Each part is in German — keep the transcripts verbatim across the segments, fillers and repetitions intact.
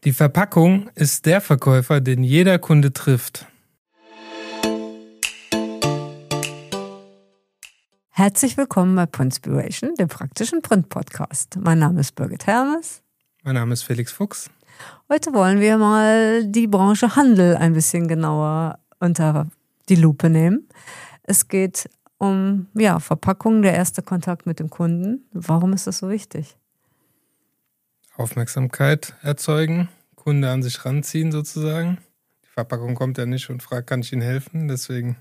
Die Verpackung ist der Verkäufer, den jeder Kunde trifft. Herzlich willkommen bei Printspiration, dem praktischen Print-Podcast. Mein Name ist Birgit Hermes. Mein Name ist Felix Fuchs. Heute wollen wir mal die Branche Handel ein bisschen genauer unter die Lupe nehmen. Es geht um ja, Verpackung, der erste Kontakt mit dem Kunden. Warum ist das so wichtig? Aufmerksamkeit erzeugen, Kunde an sich ranziehen sozusagen. Die Verpackung kommt ja nicht und fragt, kann ich Ihnen helfen? Deswegen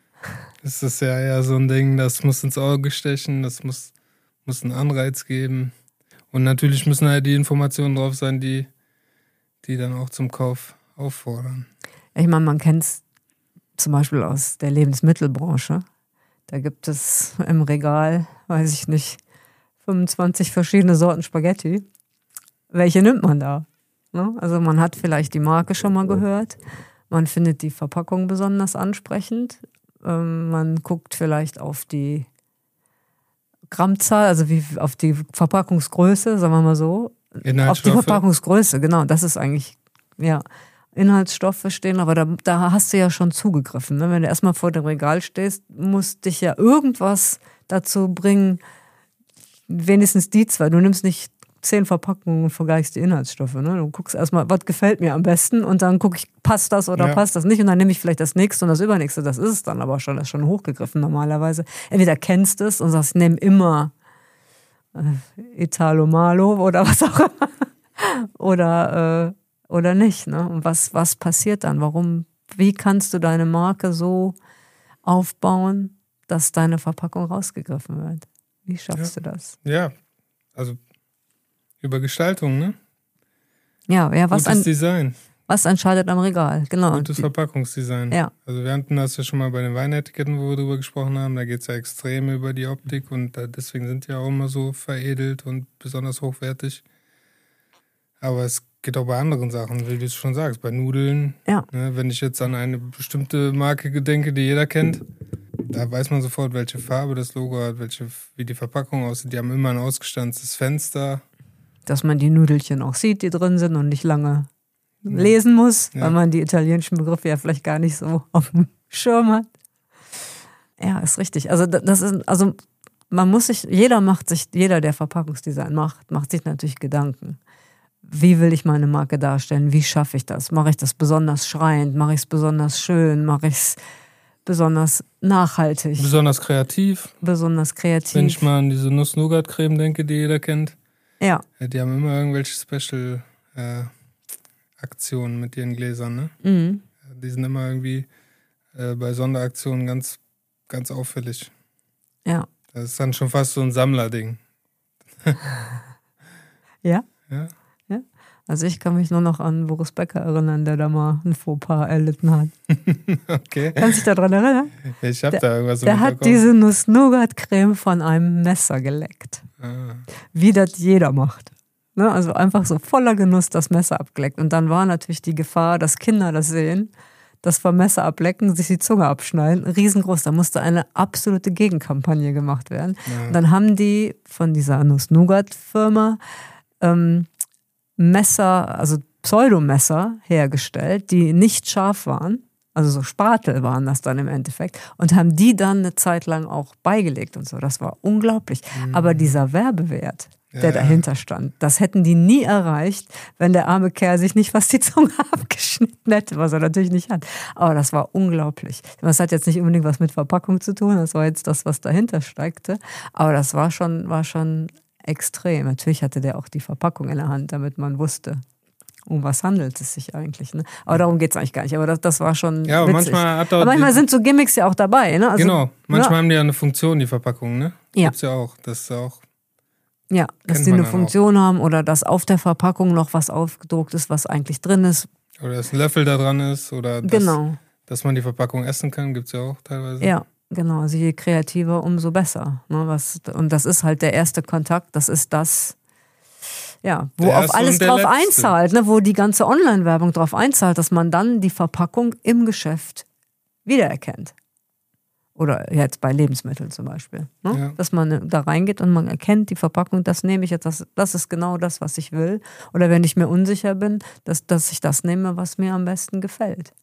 ist das ja eher so ein Ding, das muss ins Auge stechen, das muss, muss einen Anreiz geben. Und natürlich müssen halt die Informationen drauf sein, die, die dann auch zum Kauf auffordern. Ich meine, man kennt es zum Beispiel aus der Lebensmittelbranche. Da gibt es im Regal, weiß ich nicht, fünfundzwanzig verschiedene Sorten Spaghetti. Welche nimmt man da? Ne? Also man hat vielleicht die Marke schon mal gehört, man findet die Verpackung besonders ansprechend, ähm, man guckt vielleicht auf die Grammzahl, also wie, auf die Verpackungsgröße, sagen wir mal so. Auf die Verpackungsgröße, genau, das ist eigentlich, ja, Inhaltsstoffe stehen, aber da, da hast du ja schon zugegriffen. Ne? Wenn du erstmal vor dem Regal stehst, muss dich ja irgendwas dazu bringen, wenigstens die zwei, du nimmst nicht zehn Verpackungen und vergleichst die Inhaltsstoffe. Ne? Du guckst erstmal, was gefällt mir am besten und dann gucke ich, passt das oder ja. passt das nicht und dann nehme ich vielleicht das nächste und das übernächste. Das ist es dann aber schon, das ist schon hochgegriffen normalerweise. Entweder kennst du es und sagst, ich nehme immer äh, Italo Malo oder was auch immer oder, äh, oder nicht. Ne? Und was, was passiert dann? Warum, wie kannst du deine Marke so aufbauen, dass deine Verpackung rausgegriffen wird? Wie schaffst ja. du das? Ja, also über Gestaltung, ne? Ja, ja, was Gutes ein, Design. Was entscheidet am Regal, genau. Gutes Verpackungsdesign. Ja. Also wir hatten das ja schon mal bei den Weinetiketten, wo wir drüber gesprochen haben, da geht es ja extrem über die Optik und da, deswegen sind die auch immer so veredelt und besonders hochwertig. Aber es geht auch bei anderen Sachen, wie du es schon sagst, bei Nudeln. Ja. Ne, wenn ich jetzt an eine bestimmte Marke gedenke, die jeder kennt, da weiß man sofort, welche Farbe das Logo hat, welche, wie die Verpackung aussieht. Die haben immer ein ausgestanztes Fenster. Dass man die Nudelchen auch sieht, die drin sind und nicht lange lesen muss, ja. weil man die italienischen Begriffe ja vielleicht gar nicht so auf dem Schirm hat. Ja, ist richtig. Also das ist, also man muss sich, jeder macht sich, jeder, der Verpackungsdesign macht, macht sich natürlich Gedanken. Wie will ich meine Marke darstellen? Wie schaffe ich das? Mache ich das besonders schreiend? Mache ich es besonders schön? Mache ich es besonders nachhaltig? Besonders kreativ? Besonders kreativ. Wenn ich mal an diese Nuss-Nougat-Creme denke, die jeder kennt. Ja. Die haben immer irgendwelche Special-Aktionen äh, mit ihren Gläsern, ne? Mhm. Die sind immer irgendwie äh, bei Sonderaktionen ganz, ganz auffällig. Ja. Das ist dann schon fast so ein Sammlerding. Ja? Ja. Ja. Also ich kann mich nur noch an Boris Becker erinnern, der da mal ein Fauxpas erlitten hat. Okay. Kannst du dich daran erinnern? Ich hab der, da irgendwas Der hat diese Nuss-Nougat-Creme von einem Messer geleckt. Ah. Wie das jeder macht. Ne? Also einfach so voller Genuss das Messer abgeleckt. Und dann war natürlich die Gefahr, dass Kinder das sehen, das vom Messer ablecken, sich die Zunge abschneiden. Riesengroß. Da musste eine absolute Gegenkampagne gemacht werden. Ja. Und dann haben die von dieser Nuss-Nougat-Firma ähm, Messer, also Pseudomesser hergestellt, die nicht scharf waren. Also so Spatel waren das dann im Endeffekt. Und haben die dann eine Zeit lang auch beigelegt und so. Das war unglaublich. Mhm. Aber dieser Werbewert, der ja. dahinter stand, das hätten die nie erreicht, wenn der arme Kerl sich nicht fast die Zunge abgeschnitten hätte, was er natürlich nicht hat. Aber das war unglaublich. Das hat jetzt nicht unbedingt was mit Verpackung zu tun. Das war jetzt das, was dahinter steckte. Aber das war schon, war schon extrem. Natürlich hatte der auch die Verpackung in der Hand, damit man wusste, um was handelt es sich eigentlich. Ne? Aber darum geht es eigentlich gar nicht. Aber das, das war schon ja, aber witzig. manchmal, hat aber manchmal sind so Gimmicks ja auch dabei. Ne? Also, genau, manchmal ja. haben die ja eine Funktion, die Verpackung. Ne? Ja. Gibt's ja auch. Das ist auch ja, dass die eine Funktion auch haben oder dass auf der Verpackung noch was aufgedruckt ist, was eigentlich drin ist. Oder dass ein Löffel da dran ist. Oder dass, genau. dass man die Verpackung essen kann, gibt es ja auch teilweise. Ja, genau. Also je kreativer, umso besser. Ne? Was, und das ist halt der erste Kontakt. Das ist das, ja, wo auf alles drauf letzte. einzahlt, ne? Wo die ganze Online-Werbung drauf einzahlt, dass man dann die Verpackung im Geschäft wiedererkennt. Oder jetzt bei Lebensmitteln zum Beispiel. Ne? Ja. Dass man da reingeht und man erkennt die Verpackung, das nehme ich jetzt, das, das ist genau das, was ich will. Oder wenn ich mir unsicher bin, dass, dass ich das nehme, was mir am besten gefällt.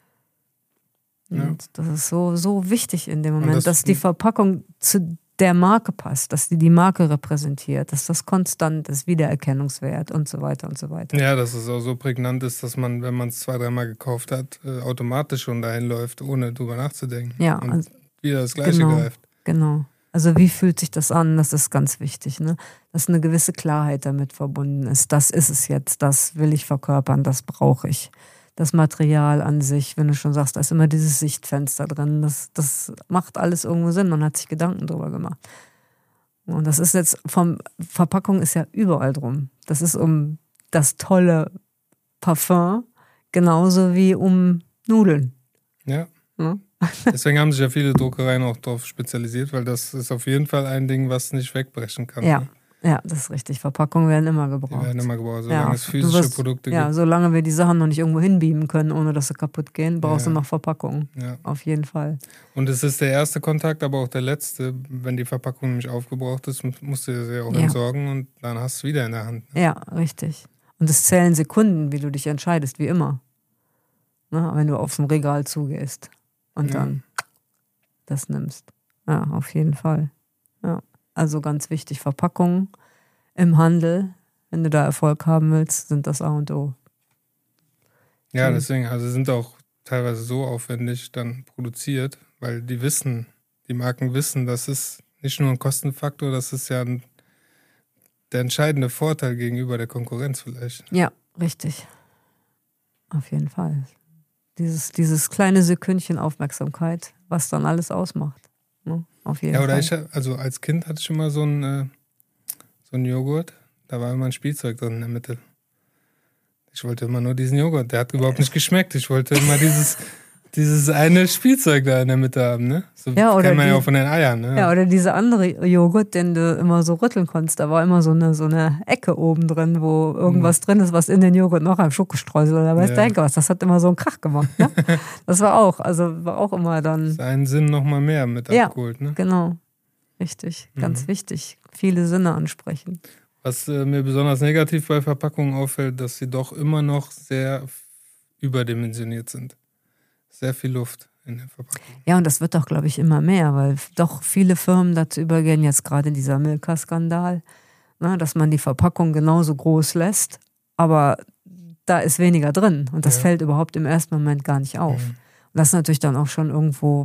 Ja. Und das ist so, so wichtig in dem Und Moment, das- dass die Verpackung zu der Marke passt, dass die die Marke repräsentiert, dass das konstant ist, Wiedererkennungswert und so weiter und so weiter. Ja, dass es auch so prägnant ist, dass man, wenn man es zwei, dreimal gekauft hat, äh, automatisch schon dahin läuft, ohne drüber nachzudenken. Ja, und also- wieder das Gleiche genau. greift. Genau. Also wie fühlt sich das an? Das ist ganz wichtig, ne? Dass eine gewisse Klarheit damit verbunden ist. Das ist es jetzt, das will ich verkörpern, das brauche ich. Das Material an sich, wenn du schon sagst, da ist immer dieses Sichtfenster drin. Das, das macht alles irgendwo Sinn. Man hat sich Gedanken drüber gemacht. Und das ist jetzt vom Verpackung ist ja überall drum. Das ist um das tolle Parfum, genauso wie um Nudeln. Ja. Ne? Deswegen haben sich ja viele Druckereien auch darauf spezialisiert, weil das ist auf jeden Fall ein Ding, was nicht wegbrechen kann. Ja, Ne? ja, das ist richtig. Verpackungen werden immer Die gebraucht. werden immer gebraucht, solange Ja, es du physische wirst- Produkte Ja, gibt. solange wir die Sachen noch nicht irgendwo hinbeamen können, ohne dass sie kaputt gehen, brauchst Ja. du noch Verpackungen. Ja. Auf jeden Fall. Und es ist der erste Kontakt, aber auch der letzte. Wenn die Verpackung nämlich aufgebraucht ist, musst du sie auch Ja. entsorgen und dann hast du es wieder in der Hand. Ja, richtig. Und es zählen Sekunden, wie du dich entscheidest, wie immer. Ne, wenn du aufs Regal zugehst und Ja. dann das nimmst. Ja, auf jeden Fall. Ja. Also ganz wichtig, Verpackungen im Handel, wenn du da Erfolg haben willst, sind das A und O. Ja, Mhm. deswegen, also sind auch teilweise so aufwendig dann produziert, weil die wissen, die Marken wissen, das ist nicht nur ein Kostenfaktor, das ist ja ein, der entscheidende Vorteil gegenüber der Konkurrenz vielleicht. Ja, richtig. Auf jeden Fall. Dieses, dieses kleine Sekündchen Aufmerksamkeit, was dann alles ausmacht. Ne? Auf jeden Ja, oder Fall. ich, hab- also als Kind hatte ich immer so einen, äh, so einen Joghurt, da war immer ein Spielzeug drin in der Mitte. Ich wollte immer nur diesen Joghurt, der hat überhaupt nicht geschmeckt. Ich wollte immer dieses, dieses eine Spielzeug da in der Mitte haben, ne? So Ja, oder kennt man ja die- auch von den Eiern, ne? Ja, oder dieser andere Joghurt, den du immer so rütteln konntest, da war immer so eine, so eine Ecke oben drin, wo irgendwas drin ist, was in den Joghurt noch ein Schokostreusel oder weiß Ja. der Henker was. Das hat immer so einen Krach gemacht. Ne? Das war auch, also war auch immer dann, Seinen Sinn nochmal mehr mit Ja. abgeholt, ne? genau, richtig, ganz Mhm. wichtig. Viele Sinne ansprechen. Was äh, mir besonders negativ bei Verpackungen auffällt, dass sie doch immer noch sehr f- überdimensioniert sind. Sehr viel Luft in der Verpackung. Ja, und das wird doch, glaube ich, immer mehr, weil doch viele Firmen dazu übergehen, jetzt gerade dieser Milka-Skandal, ne, dass man die Verpackung genauso groß lässt, aber da ist weniger drin und das Ja. fällt überhaupt im ersten Moment gar nicht auf. Mhm. Und das ist natürlich dann auch schon irgendwo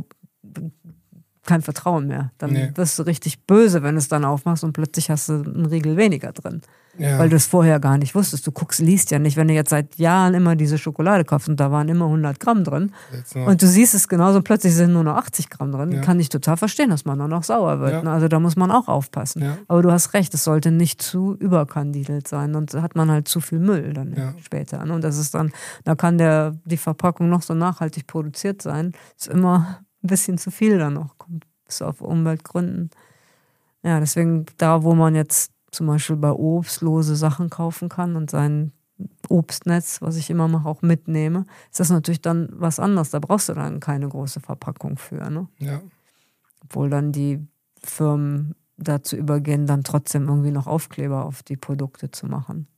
kein Vertrauen mehr. Dann Nee. wirst du richtig böse, wenn du es dann aufmachst und plötzlich hast du einen Riegel weniger drin. Ja. Weil du es vorher gar nicht wusstest. Du guckst, liest ja nicht, wenn du jetzt seit Jahren immer diese Schokolade kaufst und da waren immer hundert Gramm drin Jetzt noch. und du siehst es genauso und plötzlich sind nur noch achtzig Gramm drin, Ja. kann ich total verstehen, dass man dann noch sauer wird. Ja. Ne? Also da muss man auch aufpassen. Ja. Aber du hast recht, es sollte nicht zu überkandidelt sein, und hat man halt zu viel Müll dann Ja. später. Ne? Und das ist dann, da kann der, die Verpackung noch so nachhaltig produziert sein, ist immer ein bisschen zu viel dann noch, kommt bis auf Umweltgründen. Ja, deswegen da, wo man jetzt zum Beispiel bei Obst lose Sachen kaufen kann und sein Obstnetz, was ich immer mache, auch mitnehme, ist das natürlich dann was anderes. Da brauchst du dann keine große Verpackung für. Ne? Ja. Obwohl dann die Firmen dazu übergehen, dann trotzdem irgendwie noch Aufkleber auf die Produkte zu machen.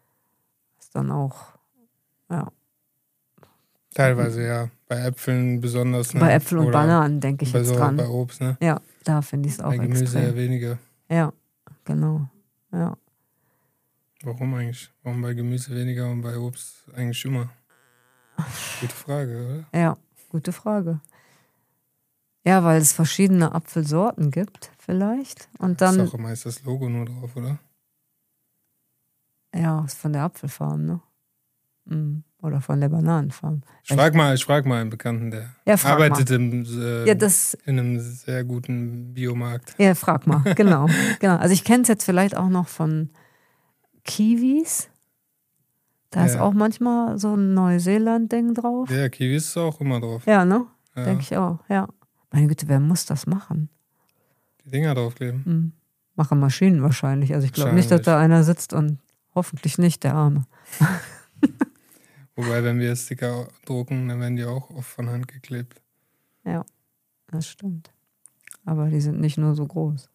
Ist dann auch, ja. Teilweise ja. Bei Äpfeln besonders. Ne? Bei Äpfeln und Oder Bananen denke ich bei, jetzt so, dran. bei Obst, ne? Ja, da finde ich es auch Bei Gemüse extrem. eher weniger. Ja, genau. Ja. Warum eigentlich? Warum bei Gemüse weniger und bei Obst eigentlich immer? Gute Frage, oder? Ja, gute Frage. Ja, weil es verschiedene Apfelsorten gibt, vielleicht. Und Ist dann, auch meist das Logo nur drauf, oder? ja, ist von der Apfelfarm, ne? Mhm. Oder von der Bananenfarm. Ich frag mal, ich frag mal einen Bekannten, der Ja, frag arbeitet im, äh, Ja, das, in einem sehr guten Biomarkt. ja, frag mal, genau. genau. Also ich kenne es jetzt vielleicht auch noch von Kiwis. Da ist Ja. auch manchmal so ein Neuseeland-Ding drauf. Ja, Kiwis ist auch immer drauf. Ja, ne? Ja, Denke ich auch, ja. Meine Güte, wer muss das machen? die Dinger draufkleben. Hm. Machen Maschinen wahrscheinlich. Also ich glaube nicht, dass Wahrscheinlich. da einer sitzt und hoffentlich nicht, der Arme. Wobei, wenn wir Sticker drucken, dann werden die auch oft von Hand geklebt. Ja. Das stimmt. Aber die sind nicht nur so groß.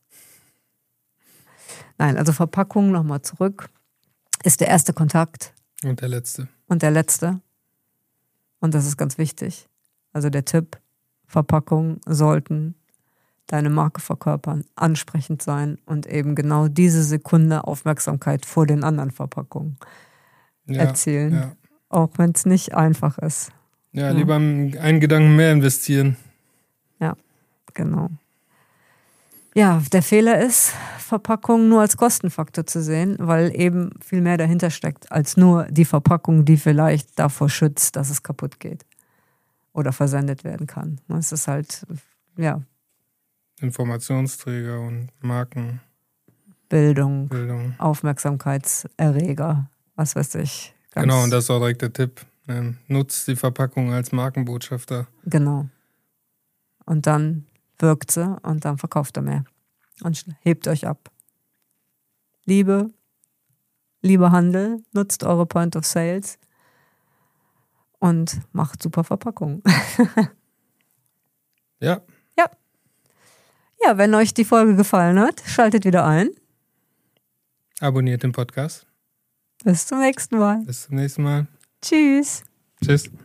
Nein, also Verpackung, nochmal zurück, ist der erste Kontakt. Und der letzte. Und der letzte. Und das ist ganz wichtig. Also der Tipp, Verpackungen sollten deine Marke verkörpern, ansprechend sein und eben genau diese Sekunde Aufmerksamkeit vor den anderen Verpackungen Ja, erzielen. Ja, Auch wenn es nicht einfach ist. ja lieber einen Gedanken mehr investieren. Ja, genau. Ja, der Fehler ist, Verpackungen nur als Kostenfaktor zu sehen, weil eben viel mehr dahinter steckt, als nur die Verpackung, die vielleicht davor schützt, dass es kaputt geht oder versendet werden kann. Es ist halt, ja. Informationsträger und Marken. Bildung, Bildung. Aufmerksamkeitserreger, was weiß ich. Ganz Genau, und das ist auch direkt der Tipp. Ähm, nutzt die Verpackung als Markenbotschafter. Genau. Und dann wirkt sie und dann verkauft er mehr. Und hebt euch ab. Liebe, lieber Handel, nutzt eure Point of Sales und macht super Verpackungen. Ja. Ja. Ja, wenn euch die Folge gefallen hat, schaltet wieder ein. Abonniert den Podcast. Bis zum nächsten Mal. Bis zum nächsten Mal. Tschüss. Tschüss.